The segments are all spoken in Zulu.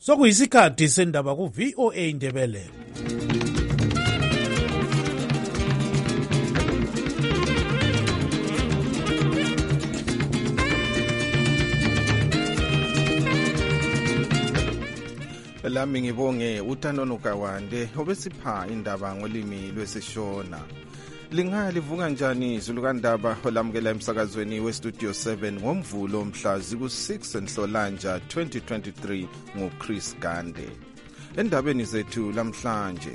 Sokuyisikhathi sendaba ku VOA Indebele. Lami ngibonge uTanono Kawande obesipha indaba ngolimi lwesishona. Lingalivuka njani izulukandaba olamukela emsakazweni weStudio 7 ngomvulo mhla ziku-6 Nhlolanja 2023 nguChris Gande. Endabeni zethu lamhlanje,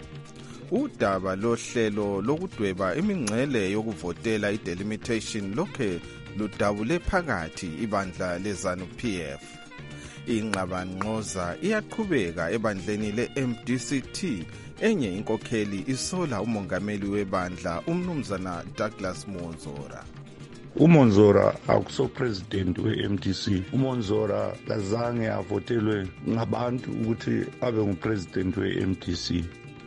udaba lohlelo lokudweba imingcele yokuvotela idelimitation lokhe ludabule phakathi ibandla leZANU-PF. Ingxabangxoza iyaqhubeka ebandleni le-MDCT, enye inkokheli isola umongameli webandla umnumzana Douglas Monzora. uMonzora akuso president we-MDC. uMonzora kazange avotelwe ngabantu ukuthi abe ngupresident we-MDC.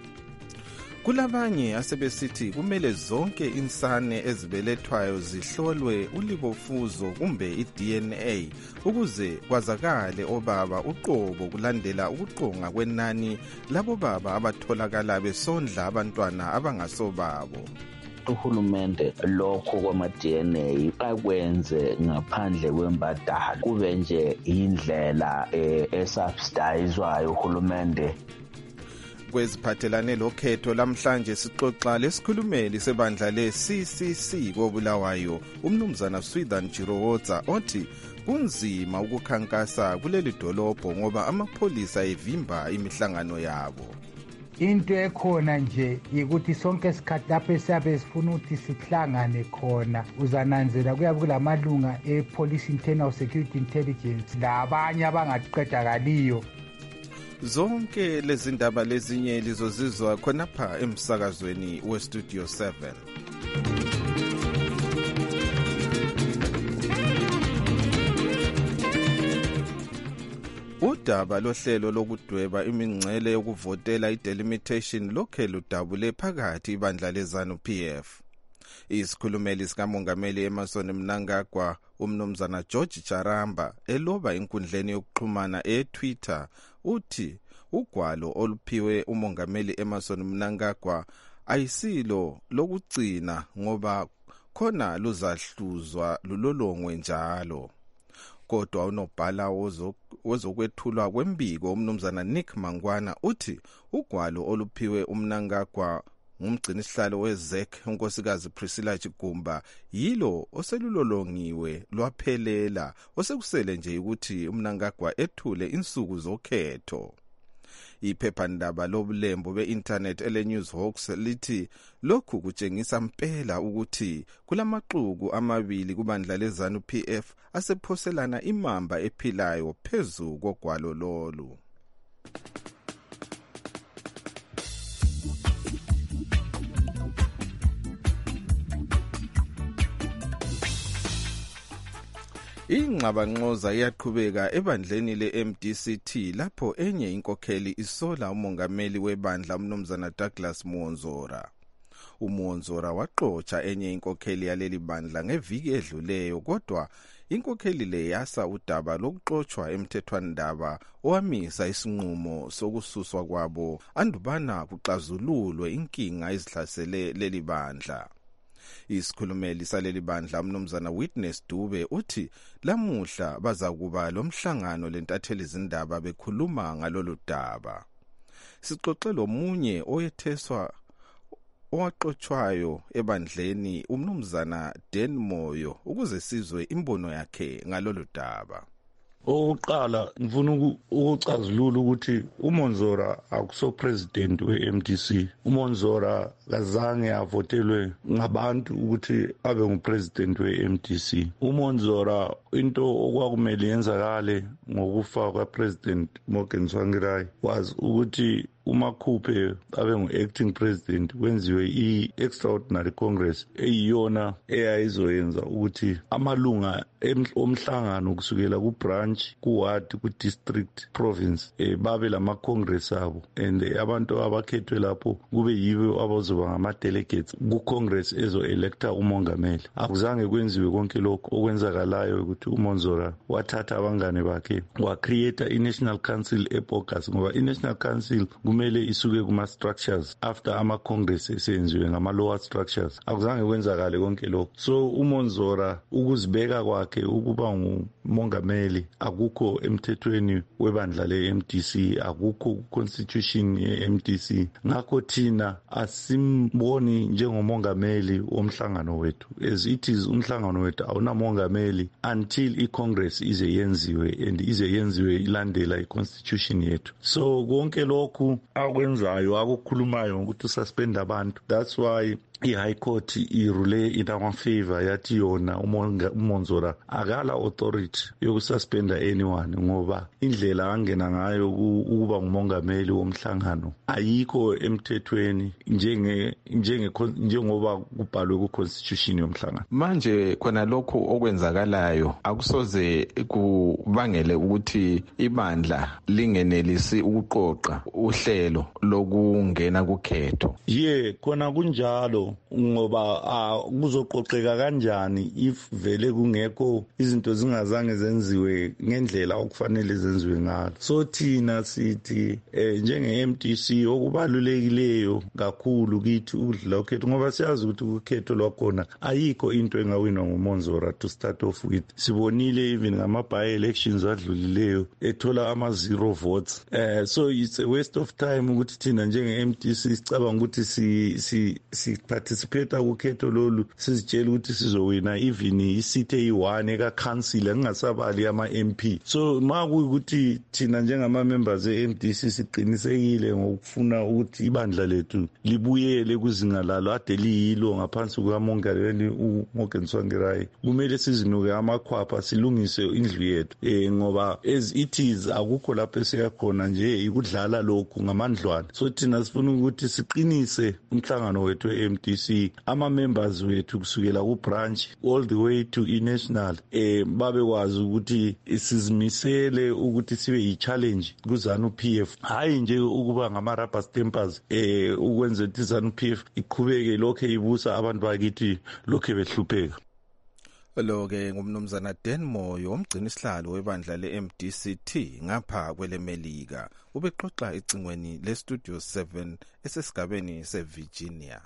Kulabanye asebesithi kumele zonke insane ezibelethwayo zihlolwe ulibofuzo kumbe i-DNA ukuze kwazakale obaba uqobo kulandela ukuqonga kwenani labo baba abatholakala besondla abantwana abangasobabo. Uhulumende lokho kwama-DNA akwenze ngaphandle kwembadalo, kube nje indlela esubsidizwayo uhulumende. Kweziphathelane lokhetho lamhlanje sixoxa lesikhulumeli sebandla le-CCC koBulawayo umnumzana Swithan Jirowodza othi kunzima ukukhankasa kuleli dolobho ngoba amapholisa evimba imihlangano yabo. Into ekhona nje yikuthi sonke isikhathi lapho esiyabe sifuna ukuthi sihlangane khona uzananzela kuyabe kulamalunga e-Police Internal Security Intelligence labanye abangaqedakaliyo. Zonke lezi ndaba lezinye lizozizwa khonapha emsakazweni weStudio 7. Udaba lohlelo lokudweba imingcele yokuvotela idelimitation lokhe ludabule phakathi ibandla leZANU-PF. Isikhulumeli sikamongameli Emmerson Mnangagwa umnumzana George Charamba eloba inkundleni yokuxhumana eTwitter uthi ugwalo oluphiwe umongameli Emmerson Mnangagwa ayisilo lokugcina ngoba khona luzahluzwa lulolongwe njalo. Kodwa unobhala wezokwethulwa kwembiko umnumzana Nick Mangwana uthi ugwalo oluphiwe uMnangagwa ngumgcinisihlalo weZEC unkosikazi Priscilla Chigumba yilo oselulolongiwe lwaphelela, osekusele nje ukuthi uMnangagwa ethule insuku zokhetho. Iphephandaba lobulembo be-internet ele-Newshawks lithi lokhu kutshengisa mpela ukuthi kulamaqhuku amabili kubandla leZANU-PF asephoselana imamba ephilayo phezu kogwalo lolu. Ingxabangxoza iyaqhubeka ebandleni le-MDCT lapho enye inkokheli isola umongameli webandla umnumzana Douglas Monzora. uMonzora waxoxa enye inkokheli yaleli bandla ngeviki edluleyo, kodwa inkokheli le yasa udaba lokuxoxwa emthethwandaba owamisa isinqumo sokususwa kwabo andubana kuxazululwe inkinga ezihlasele leli bandla. Isikhulumeli saleli bandla umnumzana Witness Dube uthi lamuhla bazakuba lomhlangano lentatheli izindaba bekhuluma ngalolu daba. Sixoxe lomunye oyetheswa owaxoxwayo ebandleni umnumzana Dan Moyo ukuze sizwe imbono yakhe ngalolu daba. Oqala ngifuna ukucazulula ukuthi uMonzora akuso president we-MDC. uMonzora kazange avotelwe ngabantu ukuthi abe ngupresident we-MDC. uMonzora into okwakumele yenzakale ngokufa kwapresident Morgan Tsvangirai was ukuthi uMakhuphe abe ngu-acting president kwenziwe i-extraordinary congress eyiyona eyayizoyenza ukuthi amalunga omhlangano kusukela ku-branch, ku-ward, ku-district, province, babe lama-congress abo, and abantu abakhethwe lapho kube yibo abazoba ngama-delegates ku-congress ezo-electa umongameli. Akuzange kwenziwe konke lokho okwenzakalayo ukuthi uMonzora wathatha abangane bakhe wa-create i-National Council e-Bogus, ngoba i-National Council kumele isuke kuma-structures after ama-congress esenziwe ngama-lower structures. Akuzange kwenzakale konke lokho. So uMonzora ukuzibeka kwakhe ukuba ngumongameli akukho emthethweni webandla le-MDC, akukho ku-constitution ye-MDC. Ngakho thina asimboni njengomongameli womhlangano wethu, as it is umhlangano wethu awunamongameli until i-congress ize yenziwe, and ize yenziwe ilandela i-constitution yethu. So konke lokhu akwenzayo akukhulumayo ngokuthi ususpend abantu, that's why i-High Court irule in our favor yathi yona uMonzora akala authority yokususpenda anyone, ngoba indlela angena ngayo ukuba ngumongameli womhlangano ayikho emthethweni njengoba kubhalwe ku-constitution yomhlangano. Manje khona lokhu okwenzakalayo akusoze kubangele ukuthi ibandla lingenelisi ukuqoqa uhlelo lokungena kukhetho. Khona kunjalo, ngoba kuzoqoqeka kanjani if vele kungekho izinto zingazange zenziwe ngendlela okufanele zenziwe ngayo. So thina sithi njenge-MDC okubalulekileyo kakhulu kithi ukudlula ukhetho, ngoba siyazi ukuthi ukhetho lwakhona ayikho into engawinwa nguMonzora to start off with. Sibonile even ngama-by-elections adlulileyo ethola ama-0 votes. So it's a waste of time ukuthi thina njenge-MDC sicabanga ukuthi participate kukhetho lolu sizitshela ukuthi sizowina even isithe yi-1 eka-council kungasabali ama-MP. So makuyukuthi thina njengama-members e-MDC siqinisekile ngokufuna ukuthi ibandla lethu libuyele kuzinga lalo ade liyilo ngaphansi kukamongameli uMorgan Tsvangirai, kumele sizinuke amakhwapha silungise indlu yethu, ngoba as it is akukho lapho esiyakhona nje ikudlala lokhu ngamandlwana. So thina sifuna ukuthi siqinise umhlangano wethu e-MDC, ama-members wethu kusukela ku-branch all the way to i-national babekwazi ukuthi sizimisele ukuthi sibe yi-challenge ku-ZANU-PF, hayi nje ukuba ngama-rubber stampers ukwenza ukuthi i-ZANU-PF iqhubeke lokho ibusa abantu bakithi lokho behlupheka. Lo-ke ngumnumzana Dan Moyo, umgcini isihlalo webandla le-MDCT ngapha kwelemelika, ubexoxa icingweni le-Studio 7 esesigabeni se-Virginia.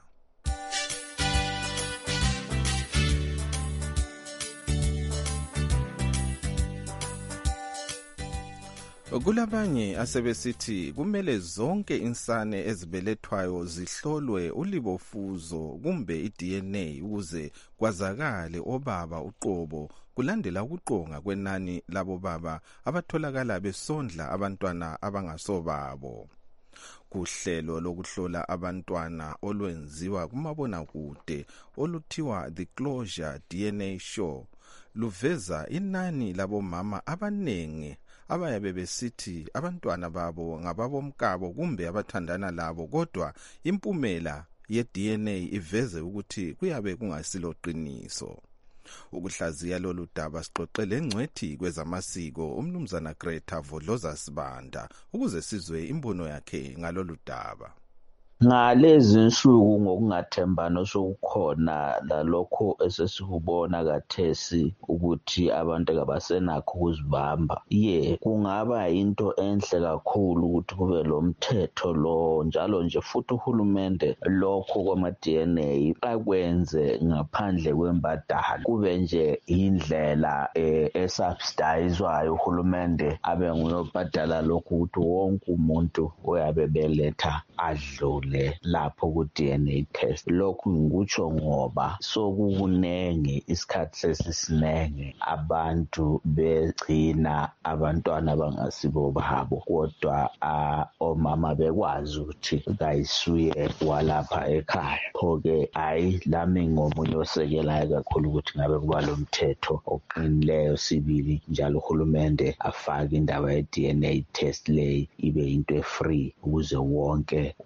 Kulabanye asebesithi kumele zonke insane ezibelethwayo zihlolwe ulibofuzo kumbe i-DNA ukuze kwazakale obaba uqobo kulandela ukuqonga kwenani labo baba abatholakala besondla abantwana abangasobabo. Kuhlelo lokuhlola abantwana olwenziwa kumabonakude oluthiwa The Closure DNA Show luveza inani labo mama abanengi abayabe besithi abantwana babo ngababomkabo kumbe abathandana labo, kodwa impumela ye-DNA iveze ukuthi kuyabe kungasilo qiniso. Ukuhlaziya lolu daba sixoxele ngcwethi kwezamasiko umnumzana Greta Vodloza Sibanda ukuze sizwe imbono yakhe ngalolu daba. Ngalezi insuku ngokungathembana sokukhona lalokho esesikubona kathesi ukuthi abantu abasenakho ukuzibamba, kungaba into enhle kakhulu ukuthi kube lo mthetho lo njalo nje, futhi uhulumende lokho kwama-DNA akwenze ngaphandle kwembadalo, kube nje indlela esubsidizwayo uhulumende abe nguyobhadala lokho ukuthi wonke umuntu oyabe beletha adlule lapho ku-DNA test. Lokhu ngikutsho ngoba sokukunenge isikhathi sesisinenge abantu begcina abantwana abangasibo babo, kodwa omama bekwazi ukuthi kayisuye walapha ekhaya. Pho-ke lami ngomunye osekelayo kakhulu ukuthi ngabe kuba lo mthetho oqinileyo sibili njalo uhulumende afake indaba ye-DNA test leyi ibe into e-free ukuze wonke umama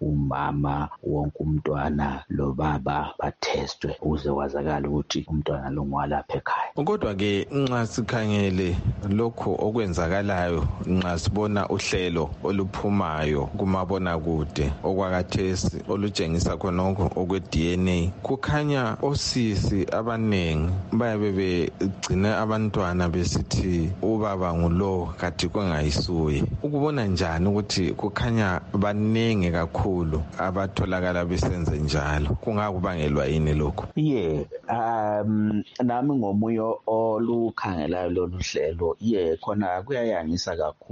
umama wonke umntwana lo baba bathestwe ukuze kwazakala ukuthi umntwana lo ngwalapha ekhaya. Kodwa ke nxa sikhangele lokho okwenzakalayo, nxa sibona uhlelo oluphumayo kumabona kude okwakathesi olutshengisa khonokho okwe-DNA, kukhanya osisi abanengi bayabe begcine abantwana besithi ubaba ngulo kathi kwengayisuye. Ukubona njani ukuthi kukhanya banengi kakhulu abatholakala besenze njalo? Kungakubangelwa yini lokho? Nami ngomunye olukhangelayo lolu hlelo khona kuyayangisa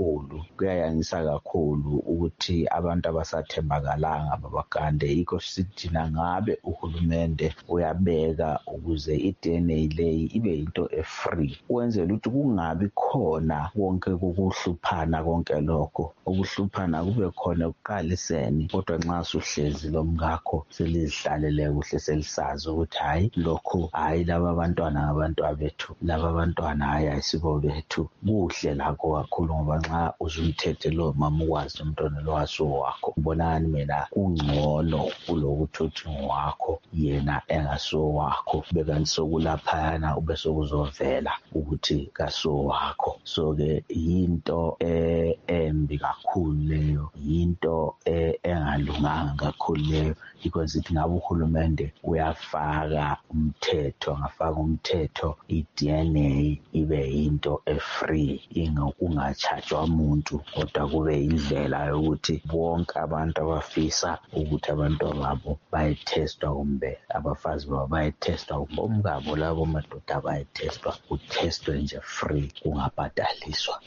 kakhulu ukuthi abantu abasathembakalanga babagande. Yikho sithi nangabe uhulumende uyabeka ukuze i-DNA leyi ibe into e-free, wenzela ukuthi kungabi khona konke ukuhluphana konke lokho. Ukuhluphana kube khona ekuqaliseni, kodwa nxa suhlezi lo mngakho selizihlalele kuhle selisazi ukuthi hayi lokho hayi laba abantwana ngabantwana bethu, laba abantwana hayi ayisibo bethu. Kuhle lakho kakhulu ngoba nxa uzumthethe lo mama ukwazi umntwana lo wasowakho, ubonani mina kungcono kulokuthi uthi ngwakho yena engasowakho, bekanti sokulaphayana ube sokuzovela ukuthi kasowakho. So-ke yinto embi kakhulu leyo, yinto engalunganga kakhulu leyo. Yikho sithi ngabe uhulumende uyafaka umthetho, angafaka umthetho i-DNA ibe yinto e-free, kungatshajwa umuntu, kodwa kube indlela yokuthi bonke abantu abafisa ukuthi abantwana babo bayethestwa kumbe abafazi babo bayethestwa kumbe omkabo labo madoda bayethestwa, uthestwe nje free, kungabhadaliswa.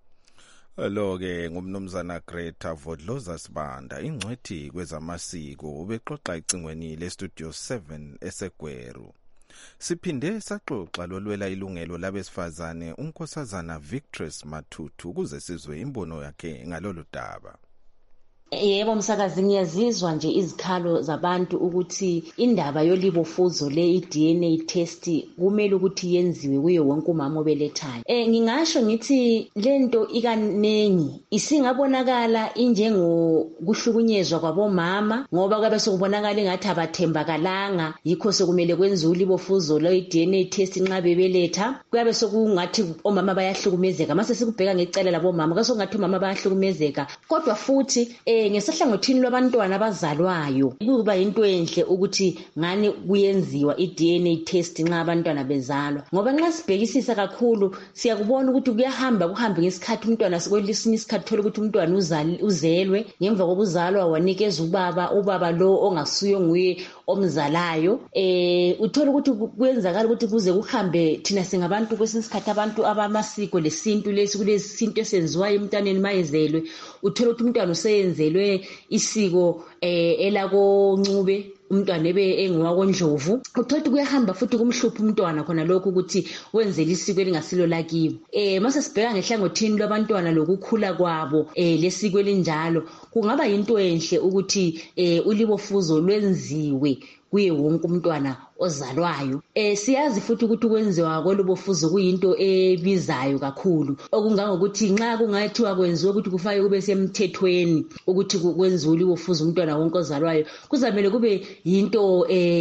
Lo-ke ngumnumzana Greta Vodloza Sibanda, ingcwethi kwezamasiko, ubexoxa ecingweni leStudio 7 eseGweru. Siphinde saxoxa lolwela ilungelo labesifazane unkosazana Victress Matutu ukuze sizwe imbono yakhe ngalolu daba. Yebo msakazi, ngiyazizwa nje izikhalo zabantu ukuthi indaba yolibofuzo le i-DNA test kumele ukuthi yenziwe kuye wonke umama obelethayo. Ngingasho ngithi lento ikanengi isingabonakala injengokuhlukunyezwa kwabomama ngoba kabe sokubonakala engathi abathembakalanga, yikho sokumele kwenziwe ulibofuzo le i-DNA test nxa bebeletha. Kuyabe sokungathi omama bayahlukumezeka, mase sikubheka ngecala labomama kasokungathi omama bayahlukumezeka, kodwa futhi ngesahlangothini lwabantwana abazalwayo kuba into enhle ukuthi ngani kuyenziwa i-DNA test nxa abantwana bezalwa, ngoba nxa sibhekisisa kakhulu siyakubona ukuthi kuhambe ngesikhathi umntwana kwesinye isikhathi thola ukuthi umntwana uzelwe ngemva kokuzalwa wanikeza ubaba lo ongasuyo nguye omzalayo. Uthola ukuthi kwenzakala ukuthi kuze kuhambe thina singabantu kwesinye isikhathi abantu abamasiko lesintu lesi kulesinto esenziwayo emntaneni mayezelwe, uthola ukuthi umntwana useyenzelwe isiko elako Ncube, umntwana ebe engowakondlovu. Uthola ukuthi kuyahamba futhi kumhlupha umntwana khona lokho ukuthi wenzele isiko elingasilo lakibo. Mase sibheka ngehlangothini lwabantwana lokukhula kwabo lesiko elinjalo, kungaba yinto enhle ukuthi ulibofuzo lwenziwe kuye wonke umntwana ozalwayo. Siyazi futhi ukuthi kwenziwa kwelibofuzo kuyinto ebizayo kakhulu, okungangokuthi nxa kungathiwa kwenziwe ukuthi kufake kube semthethweni ukuthi kwenziwe ulibofuzo umntwana wonke ozalwayo, kuzamele kube yinto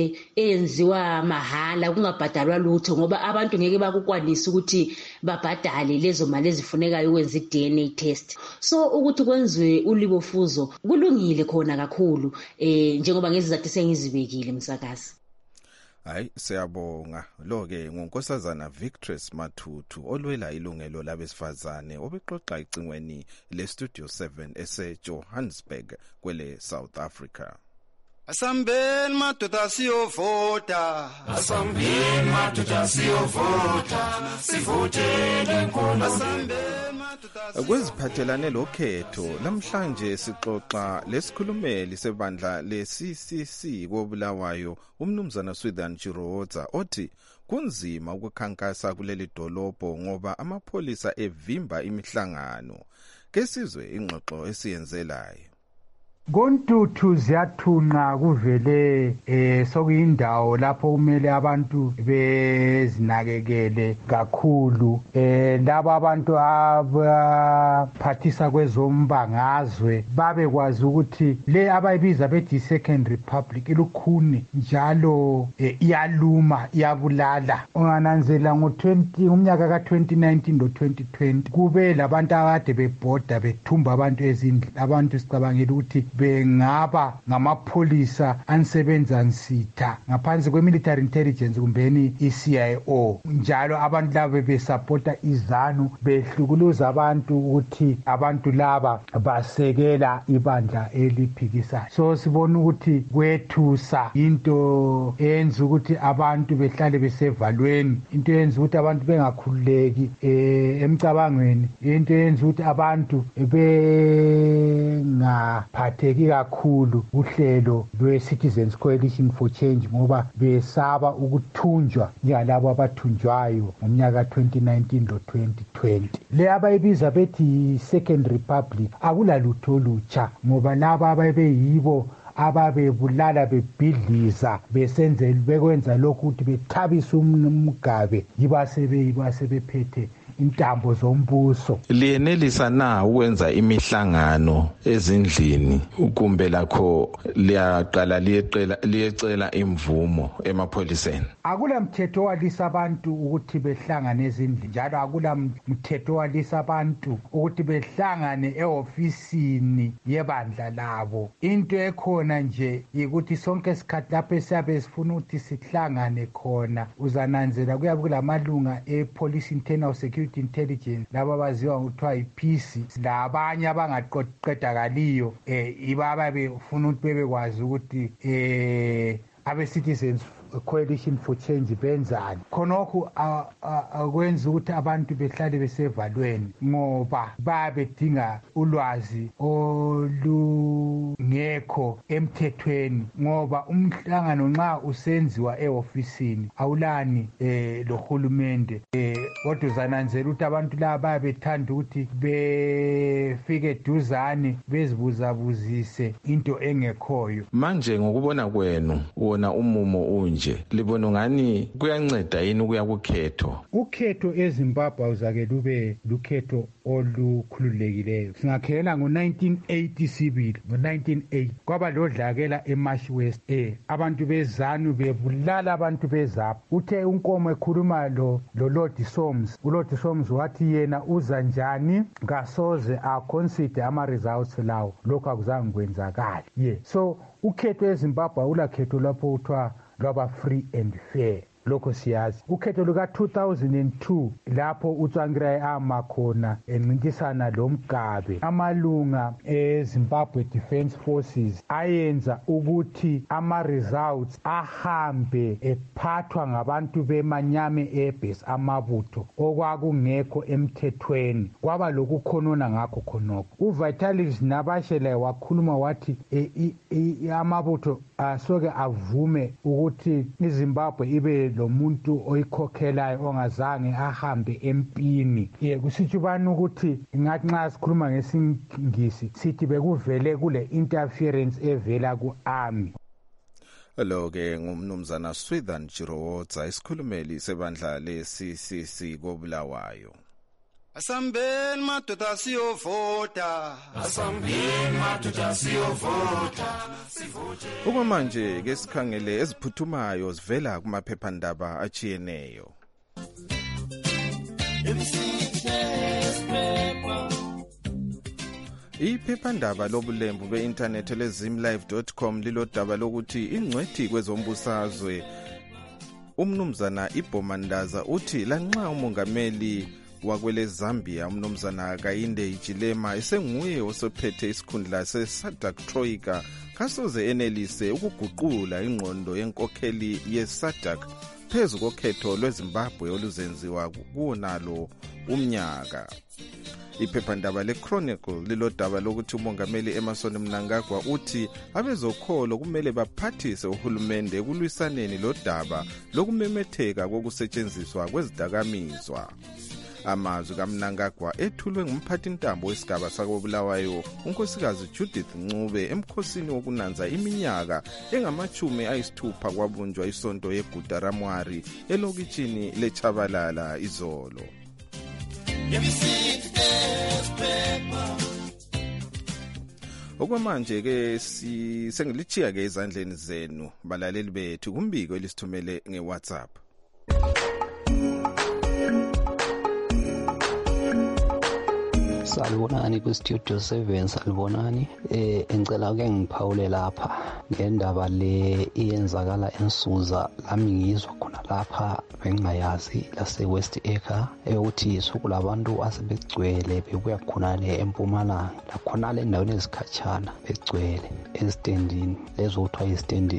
eyenziwa mahala, kungabhadalwa lutho, ngoba abantu ngeke bakukwanisa ukuthi babhadale lezo mali ezifunekayo ukwenza i-DNA test. So ukuthi kwenziwe ulibofuzo kulungile khona kakhulu, njengoba ngezizathu sengizibekile msakazi. Hayi, siyabonga. Lo-ke ngunkosazana Victress Matutu olwela ilungelo labesifazane obexoxa icingweni leStudio 7 eseJohannesburg kwele South Africa. Asambeni madoda siyovota, asambeni madoda siyovota, sivotele iNkomo. Kweziphathelane lokhetho namhlanje sixoxa lesikhulumeli sebandla le-CCC koBulawayo umnumzana Swithan Chiroza othi kunzima ukukhankasa kuleli dolobho ngoba amapolisa evimba imihlangano. Kesizwe ingxoxo esiyenzelayo. Kontuthu ziyathunqa kuvele sokuyindawo lapho kumele abantu bezinakekele kakhulu laba abantu abaphathisa kwezombangazwe babekwazi ukuthi le abayibiza bethi Second Republic ilukhuni njalo iyaluma iyabulala. Ungananzela ngomnyaka ka-2019 lo-2020 kube labantu akade bebhoda bethumba abantu ezindlu. Abantu sicabangela ukuthi bengaba ngamapholisa anisebenza nsitha ngaphansi kwe-military intelligence kumbeni i-CIO. Njalo abantu laba besapota izanu behlukuluza abantu ukuthi abantu laba basekela ibandla eliphikisayo. So sibona ukuthi kwethusa into eyenza ukuthi abantu behlale besevalweni, into eyenza ukuthi abantu bengakhululeki emcabangweni, into eyenza ukuthi abantu bengaphatheki kakhulu uhlelo lwe-Citizens Coalition for Change ngoba besaba ukuthunjwa njengalabo abathunjwayo ngomnyaka 2019 lo-2020. Le abayibiza bethi Second Republic akulalutho olutsha ngoba laba ababeyibo ababebulala bebhidliza bekwenza lokhu ukuthi bethabise umgabe yibasebephethe intambo zombuso. Liyenelisa na ukwenza imihlangano ezindlini kumbe lakho liyaqala liyecela imvumo emapholiseni? Akula mthetho walisa abantu ukuthi behlangane ezindlini njalo akula mthetho walisa abantu ukuthi behlangane eofisini yebandla labo. Into ekhona nje ukuthi sonke isikhathi lapho esiyabe sifuna ukuthi sihlangane khona uzananzela kuyabe kulamalunga e-Police Internal Security Intelligence laba baziwa ngokuthiwa yi-PC labanye abangaqedakaliyo ibaba befuna ukuthi bebekwazi ukuthi abe-Citizens Coalition for Change benzani. Khonokho akwenza ukuthi abantu behlale besevalweni ngoba babedinga ulwazi olungekho emthethweni ngoba umhlangano nxa usenziwa eofisini awulani lohulumende kodwa uzananzela ukuthi abantu laba bethanda ukuthi befike eduzane bezibuzabuzise into engekhoyo. Manje ngokubona kwenu wona umumo unje libona ngani kuyanceda yini ukuya kukhetho? Ukhetho eZimbabwe uzake lube lukhetho olukhululekileyo. Singakhela ngo-1980 sibili ngo-1980 kwaba lodlakela eMarsh West abantu bezanu bebulala abantu bezapha. Uthe unkomo ekhuluma lo Lord Soms, uLord Soms wathi yena uza njani ngasoze aconsider ama-results lawo. Lokho akuzange kwenzakala. So ukhetho eZimbabwe ulakhetho lapho uthiwa lwaba free and fair. Lokho siyazi. Ukhetho luka-2002 lapho uTsvangirai ama khona encintisana loMgabe, amalunga eZimbabwe Defence Forces ayenza ukuthi ama-results ahambe ephathwa ngabantu beManyame Airbase amabutho okwakungekho emthethweni. Kwaba lokukhonona ngakho khonokho. uVitalis Nabashele wakhuluma wathi amabutho asoke avume ukuthi iZimbabwe ibe lo muntu oyikhokhelayo ongazange ahambe empini. Kusitsho bani ukuthi ngathi nxa sikhuluma ngesingisi sithi bekuvele kule interference evela ku-army. Lo ke ngumnumzana Swithan Jirowodza isikhulumeli sebandla le-CCC koBulawayo. Asambeni madoda siyovota, asambeni madoda siyovota. Okwamanje ke sikhangele eziphuthumayo zivela kumaphephandaba achiyeneyo. Iphephandaba lobulembu be-internet lezimlive.com lilodaba lokuthi ingcwethi kwezombusazwe umnumzana Ibhomandaza uthi lanxa umongameli wakwele Zambia umnumzana Kayinde Hichilema esenguye osophethe isikhundla se-SADC Troika kasoze enelise ukuguqula ingqondo yenkokheli ye-SADC phezu kokhetho lweZimbabwe oluzenziwa kuwonalo umnyaka. Iphephandaba le-Chronicle lilodaba lokuthi umongameli Emmerson Mnangagwa uthi abezokholo kumele baphathise uhulumende ekulwisaneni lodaba lokumemetheka kokusetshenziswa kwezidakamizwa. Amazwi kaMnangagwa ethulwe ngumphathintambo wesigaba sakobulawayo unkosikazi Judith Ncube emkhosini wokunanza iminyaka engama-60 kwabunjwa isonto yeGudaramwari elokitshini leChabalala izolo. Okwamanje ke sengilichiya ke ezandleni zenu balaleli bethu kumbiko elisithumele ngeWhatsApp. Salibonani ku-Studio 7 salibonani. Engicela ke ngiphawule lapha ngendaba le iyenzakala ensuza lami ngizwa khona lapha bengingayazi lase-West Acre ukuthi isuku labantu asebegcwele bebuya khonale eMpumalanga lakhonale endaweni ezikhatshana begcwele ezitendini lezo kuthiwa izitendi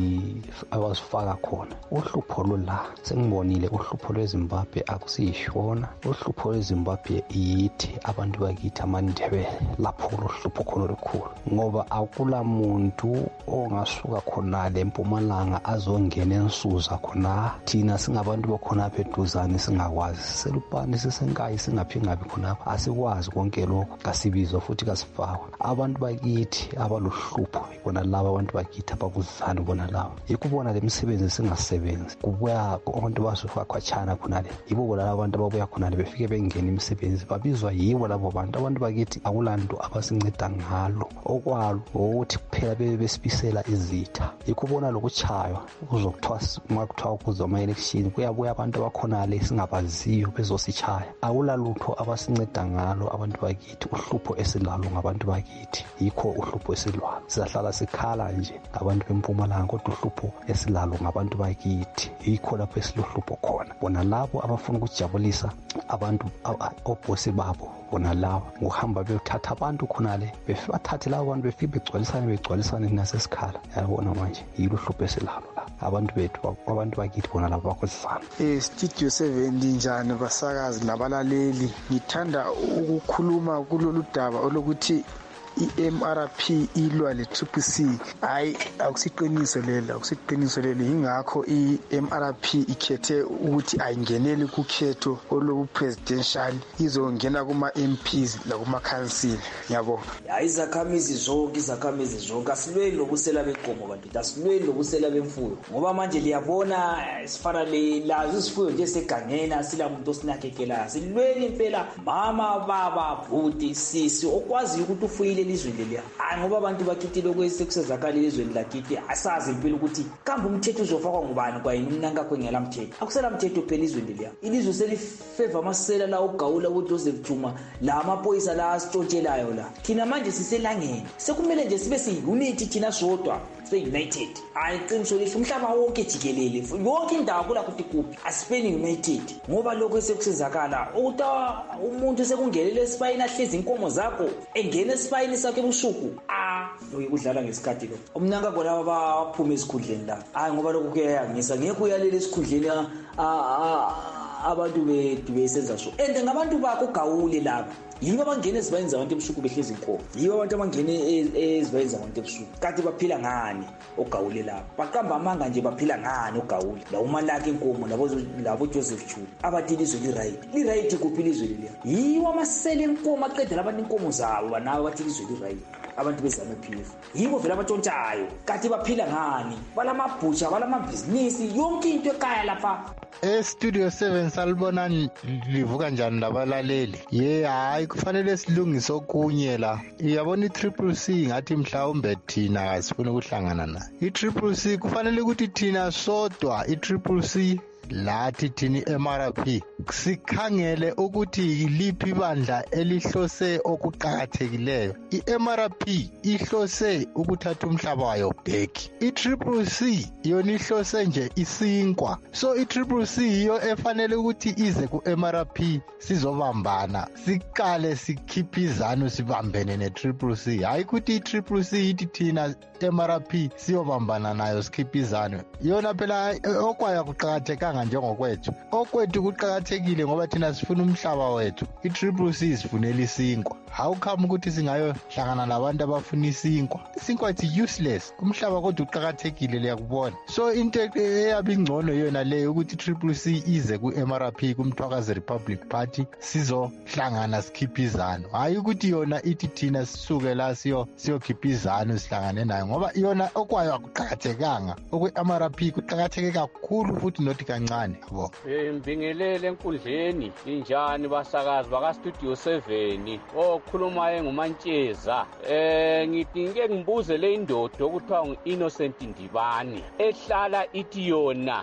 abazifaka khona. Uhlupho lula sengibonile uhlupho lweZimbabwe akusiyishona. Uhlupho lweZimbabwe yithi abantu bakithi amaNdebele lapho uhlupho khona olukhulu ngoba akula muntu ongasuka khonale eMpumalanga azongena ensuza khona thina singabantu bokhona pheduzane singakwazi selupani sisenkayi singaphi ngabi khonapha asikwazi konke lokho kasibizwa futhi kasifakwa. Abantu bakithi abaluhlupho bona laba abantu bakithi abakuzana bona laba yikubona lemisebenzi singasebenzi kubuya abantu basuka khwachana khonale yibo bona abantu ababuya khonale befike bengena imisebenzi babizwa yibo labo abantu bakithi akulanto abasinceda ngalo okwalo ukuthi kuphela besibisela izitha yikubona lokuchaywa kuzokuthiwa kuzwa ama-election kuyabuya abantu abakhonale singabaziyo bezosichaya akulalutho abasinceda ngalo abantu bakithi. Uhlupho esilalo ngabantu bakithi yikho uhlupho esilalo sizahlala sikhala nje ngabantu beMpumalanga kodwa uhlupho esilalo ngabantu bakithi yikho lapho esilohlupho khona. Bona labo abafuna ukujabulisa abantu obhosi babo bona laba ngokuhamba beyothatha abantu khonale bathathe labo bantu befike begcwalisane nasesikhala. Yabona manje yilo hlupho esilalo la abantu bethu abantu bakithi bona labo bakhosana. Studio 7 njani basakazi nabalaleli, ngithanda ukukhuluma kulolu daba olokuthi i-MRP ilwa le-CCC. Hayi akusiqiniso lelo yingakho i-MRP ikhethe ukuthi ayingeneli kukhetho olobu-presidential izongena kuma-MPs nakuma-council. Ngiyabonga. Izakhamizi zonke asilweni lobusela beqomo bantu, asilweni lobusela bemfuyo ngoba manje liyabona sifana lazo izifuyo nje segangeni asila muntu osinakekelayo. Silweni impela mama baba bhuti sisi okwazi ukuthi ufuyile elizweni leliya. Hayi ngoba abantu bakithi lokusekusezakala elizweni lakithi asazi impela ukuthi kambe umthetho uzofakwa ngubani kwayini umnankakho ngela mthetho. Akusela mthetho phela elizweni leliya. Ilizwe selifeva amasela la ugawula ukuthi uZefjuma la amaphoyisa la asitshotshelayo la. Thina manje siselangeni sekumele nje sibe si-unity thina sodwa se-united. Hayi qiniso lihle umhlaba wonke jikelele yonke indawo kula kuthi kuphi asipeni united ngoba lokho esekusezakala ukuthi umuntu sekungelele esipayini ahlezi inkomo zakho engena esipayini sakhe ebusuku ukudlala ngesikhathi lo umnankakho laba baphuma esikhundleni la. Hayi ngoba lokho kuyayangisa ngeke uyalele esikhundleni abantu bethu besenza so and ngabantu bakho gawule laba yibo abangena ezibayeni zabantu ebusuku behlezi inkomo, yibo abantu abangena ezibayeni zabantu ebusuku. Kanti baphila ngani ogawule laba? Baqamba amanga nje baphila ngani ogawule la umalaki inkomo labo Joseph Chuli abathi ilizwe li-right kuphi ilizwe leliya? Yibo amasele inkomo aqedela abantu inkomo zabo banabo bathi ilizwe li-right. Abantu bezama PF yibo vele abatshontshayo. Kanti baphila ngani? Balamabhusha balamabhizinisi yonke into ekhaya lapha. Studio 7 salibonani livuka njani labalaleli? Hayi kufanele silungise okunye la. Iyabona i-CCC ngathi mhlawumbe thina asifuna ukuhlangana nayo. I-CCC kufanele ukuthi thina sodwa i-CCC lathi thini MRP sikhangele ukuthi yiliphi ibandla elihlose okuqhakathekileyo. iMRP ihlose ukuthatha umhlaba wayo bheki. iCCC yona ihlose nje isinkwa. So iCCC iyo efanele ukuthi ize kuMRP sizobambana siqale sikhiphe izanu sibambene neCCC. Hayi ukuthi iCCC ithi thina MRP siyobambana nayo sikhiphe izanu. Yona phela okwaya kuqhakathekanga sihlanga njengokwethu. Okwethu kuqakathekile ngoba thina sifuna umhlaba wethu. I-Triple C sifunela isinkwa. Hawukhama ukuthi singayohlangana labantu abafuna isinkwa. Isinkwa it's useless. Umhlaba kodwa uqakathekile liyakubona. So into eyabe ingcono yona leyo ukuthi i-Triple C ize ku-MRP kumthwakazi Republic Party sizohlangana sikhipha izano. Hayi ukuthi yona ithi thina sisuke la siyokhipha izano sihlangane nayo ngoba yona okwayo akuqakathekanga. Okwe-MRP kuqakatheke kakhulu futhi not kancane yabo. Mbingelele enkundleni injani basakazi baka Studio 7 okhuluma engumantsheza. Ngithi ngeke ngibuze le indoda okuthiwa ngu-Innocent Ndibane ehlala ithi yona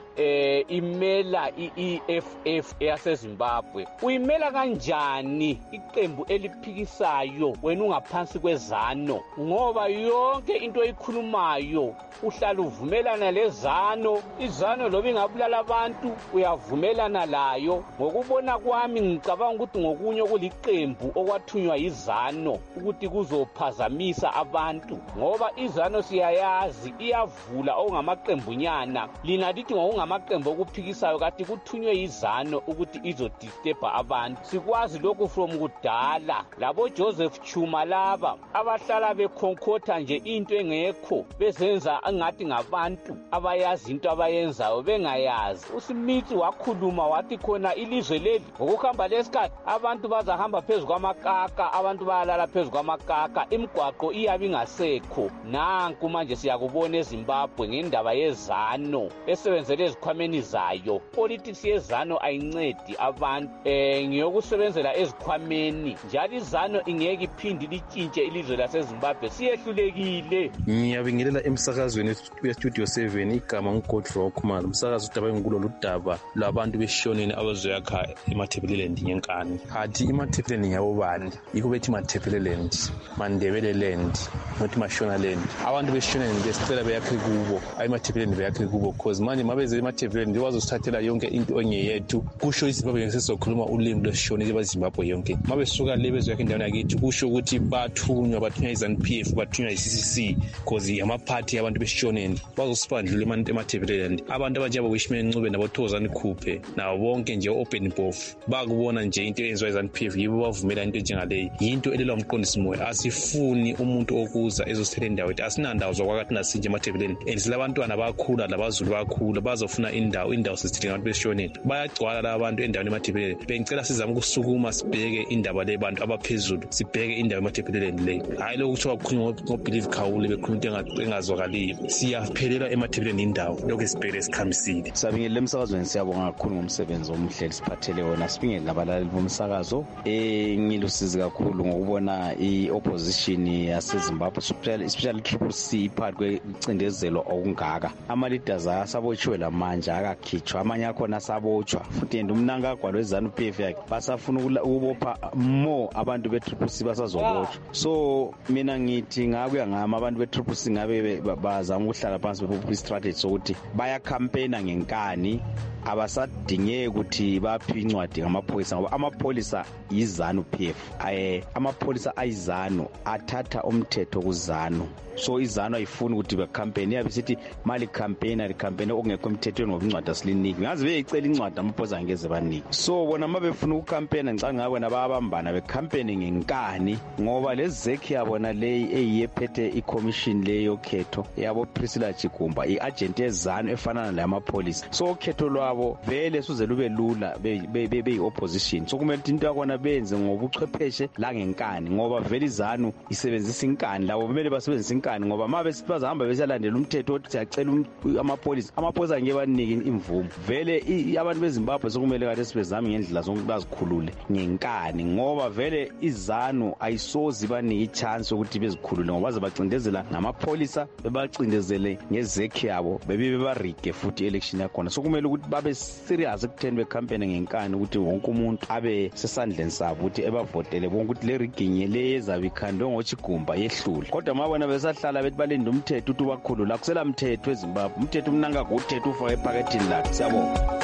imela i-EFF yaseZimbabwe. Uyimela kanjani iqembu eliphikisayo wena ungaphansi kwezano ngoba yonke into oyikhulumayo uhlala uvumelana lezano izano loba ingabulala abantu uyavumelana layo. Ngokubona kwami ngicabanga ukuthi ngokunye kuliqembu okwathunywa izano ukuthi kuzophazamisa abantu ngoba izano siyayazi iyavula okungamaqembunyana lina lithi ngokungamaqembu okuphikisayo kati kuthunywe izano ukuthi izodisturba abantu. Sikwazi lokhu from kudala. Labo Joseph Chuma laba abahlala bekhonkotha nje into engekho bezenza ngathi ngabantu abayazi into abayenzayo bengayazi. uSmith wakhuluma wathi khona ilizwe leli ngokuhamba lesikhathi abantu bazahamba phezulu kwamakaka, abantu bayalala phezulu kwamakaka, imigwaqo iyabe ingasekho. Nanku manje siyakubona eZimbabwe ngendaba yezano esebenzele ezikhwameni zayo. Politics yezano ayincedi abantu ngiyokusebenzela ezikhwameni njalo izano ingeke iphindi litshintshe ilizwe laseZimbabwe siyehlulekile. Ngiyabingelela emsakazweni weStudio 7 igama nguGodfrey Khumalo umsakazo udaba ngikulo ludaba labantu beshoneni abazoyakha eMatabeleland ngenkani. Hathi iMatabeleland yabo bani yikho bethi Matabeleland Mandebeleland not Mashonaland. Abantu beshoneni besicela beyakhe kubo ayiMatabeleland beyakhe kubo cause manje mabeze eMatabeleland bazosithathela yonke into ongeyethu. Kusho iZimbabwe ngesizokhuluma ulimi lweshoneni leZimbabwe yonke. Mabesuka le bezoyakhe endaweni yakithi kusho ukuthi bathunywa iZANU-PF bathunywa iCCC cause amaphathi abantu beshoneni bazosiphandlula eMatabeleland. Abantu abanjengabo Wishman Ncube nabo Thokozani Khuphe nabo bonke nje open bof bakubona nje into eyenziwa iZANU-PF yibo bavumela into njengaleyo. Yinto elelwa umqondisi moya. Asifuni umuntu okuza ezosithela indawo ethi asinandawo zokwakathi nasinje eMatabeleland and silabantwana bakhula labazulu bakhula bazofuna indawo sesithile ngabantu beshoneni bayagcwala labantu endaweni eMatabeleland. Bengicela sizame ukusukuma sibheke indaba lebantu abaphezulu sibheke indaba eMatabeleland le hayi lokuthiwa kukhulunywa ngobelieve khawule bekhuluma into engazwakaliyo. Siyaphelela eMatabeleland indawo lokho esibheke esikhamisile. Sabingelela emsakazweni siyabonga kakhulu ngomsebenzi omuhle siphathele wona. Sibingelela nabalaleli bomsakazo ngilusizi kakhulu ngokubona i-opposition yaseZimbabwe especially Triple C part kwecindezelo okungaka. Ama-leaders asabotshiwe lamanje akakhitshwa amanye akhona asabotshwa futhi umnanga agwalwe eZANU-PF yakhe basafuna ukubopha more abantu be-Triple C basazobotshwa. So mina ngithi ngakuya ngami abantu be-Triple C ngabe bazama ukuhlala phansi bebopha istrategy sokuthi bayakhampena ngenkani abasadingeki ukuthi baphe incwadi ngamapholisa ngoba amapholisa yiZANU-PF. Amapholisa ayizano athatha umthetho kuzano. So izano ayifuni ukuthi becampaign yabe sithi mali campaign okungekho emthethweni ngokuncwadi asiliniki. Ngazi beyicela incwadi amapholisa angeze baniki. So bona mabefuna ukucampaign ngicanga ngabo nababambana becampaign ngenkani ngoba lezekhi yabona le eyephethe iCommission le yokhetho yabo Priscilla Chigumba iagent yezano efana nalamapholisa. So ukhetho lwabo vele suze lube lula be opposition. So kumele into yakona benze ngobuchwepheshe la ngenkani ngoba vele izano isebenzisa inkani labo kumele basebenzise inkani ngoba mabe bazahamba besalandela umthetho othi siyacela amapholisa ngeke banike imvumo. Vele abantu beZimbabwe sokumele kade sibezama ngendlela zonke bazikhulule ngenkani ngoba vele izano ayisozi banike ichance ukuthi bezikhulule ngoba bazabacindezela namapholisa bebacindezele ngezekhi yabo bebarige futhi election yakona. So kumele ukuthi babe serious ekutheni becampaign ngenkani ukuthi wonke umuntu abe sesandleni sabo ukuthi ebavotele bonke ukuthi le rigging le yezabe ikhandwe ngoChigumba yehlule. Kodwa mabona besahlala bethi balenda umthetho ukuthi ubakhulula kusela umthetho eZimbabwe. Umthetho umnanga nguthetho ufaka ephakethini lakhe. Siyabonga.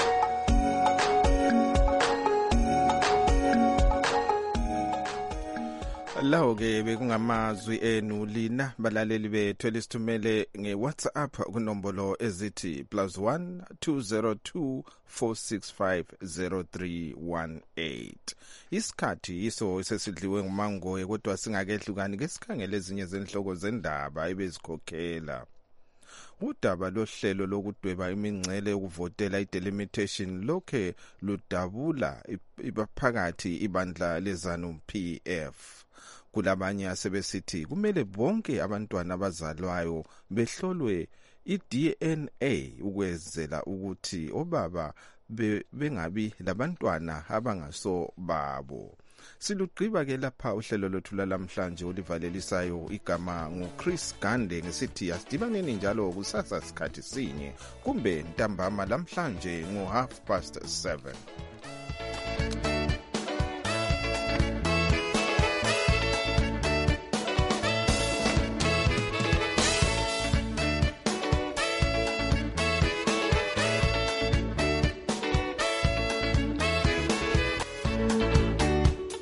Lawo ke bekungamazwi enu lina balaleli bethu elisithumele ngeWhatsApp kunombolo ezithi +1 202 465 0318. Isikhathi iso esesidliwe ngumangoye kodwa singakehlukani ke sikhangele ezinye zenhloko zendaba ebezikhokhela. Udaba lohlelo lokudweba imingcele yokuvotela idelimitation lokhe ludabula iphakathi ibandla leZanu PF. Kulabanye asebesithi kumele bonke abantwana abazalwayo behlolwe iDNA ukwenzela ukuthi obaba bengabi labantwana abangasobabo. Silugqiba ke lapha uhlelo lwethu lamhlanje olivalelisayo igama nguChris Gande ngesithi asidibaneni njalo kusasa sikhathi sinye kumbe ntambama lamhlanje ngo 7:30.